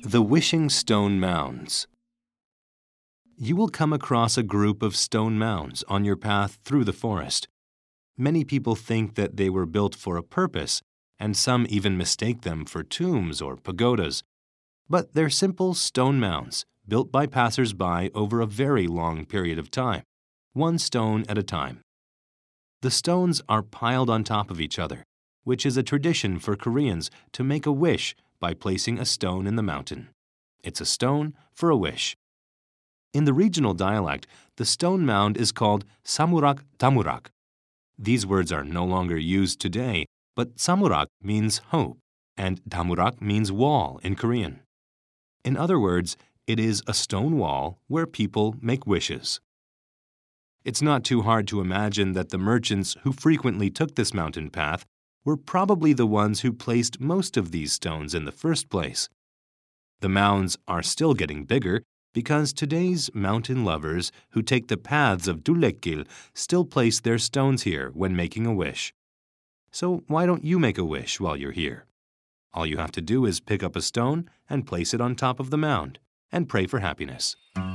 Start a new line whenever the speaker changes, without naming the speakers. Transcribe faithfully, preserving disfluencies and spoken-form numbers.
The Wishing Stone Mounds. You will come across a group of stone mounds on your path through the forest. Many people think that they were built for a purpose, and some even mistake them for tombs or pagodas. But they're simple stone mounds, built by passers-by over a very long period of time, one stone at a time. The stones are piled on top of each other, which is a tradition for Koreans to make a wish by placing a stone in the mountain. It's a stone for a wish. In the regional dialect, the stone mound is called samurak damurak. These words are no longer used today, but samurak means hope, and damurak means wall in Korean. In other words, it is a stone wall where people make wishes. It's not too hard to imagine that the merchants who frequently took this mountain path were probably the ones who placed most of these stones in the first place. The mounds are still getting bigger because today's mountain lovers who take the paths of Dulekkil still place their stones here when making a wish. So why don't you make a wish while you're here? All you have to do is pick up a stone and place it on top of the mound and pray for happiness.